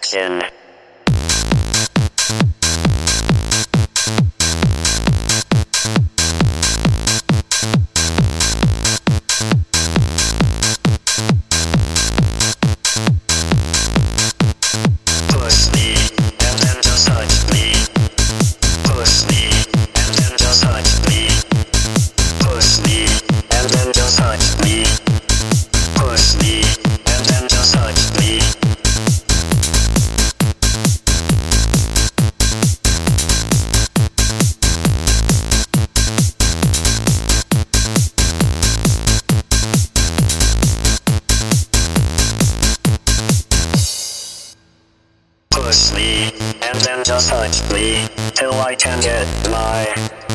satisfaction. Push me, and then just touch me. Push me, and then just touch me. Push me, and then just touch me. Push me, and then just touch me. Push me, and then just touch me, till I can get my